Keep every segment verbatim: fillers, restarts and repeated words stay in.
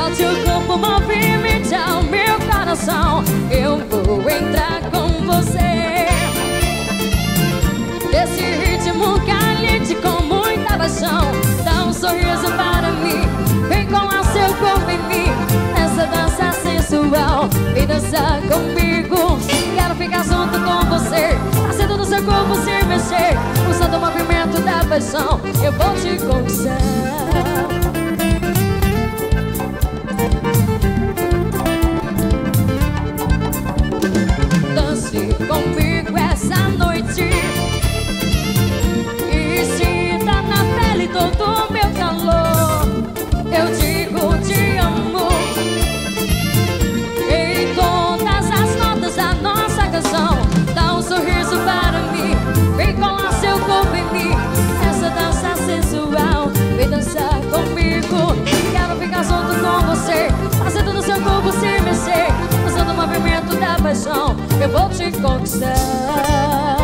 Solte o corpo, movimento ao meu coração. Eu vou entrar com você. Esse ritmo caliente com muita paixão. Dá um sorriso para mim, vem colar seu corpo em mim. Nessa dança sensual, vem dançar comigo. Quero ficar junto com você, fazendo no seu corpo se mexer. Usando o movimento da paixão, eu vou te conquistar. Dance comigo essa noite e sinta na pele todo o meu calor. Eu digo te amo em todas as notas da nossa canção. Dá um sorriso para mim, vem colar seu corpo em mim. Essa dança sensual, vem dançar comigo. Quero ficar junto com você, fazendo no seu corpo se mexer. Usando o movimento da paixão, eu vou te conquistar.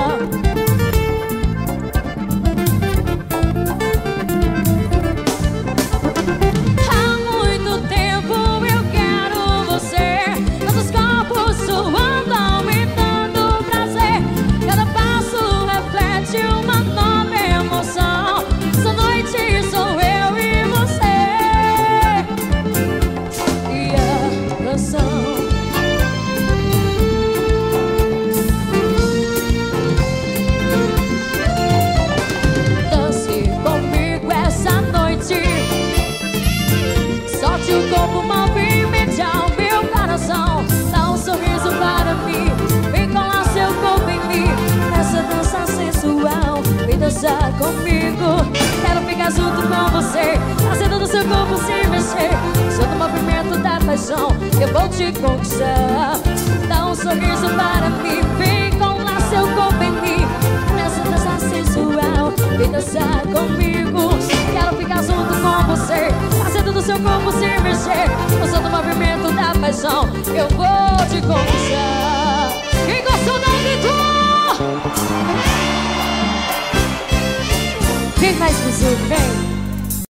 Dançar comigo, quero ficar junto com você, fazendo no seu corpo se mexer. Usando o movimento da paixão, eu vou te conquistar. Dá um sorriso para mim, vem colar seu corpo em mim. Nessa dança sensual, vem dançar comigo. Quero ficar junto com você, fazendo no seu corpo se mexer. Usando o movimento da paixão, eu vou te conquistar. Quem gostou da gritou? Vem mais, Brasil, vem!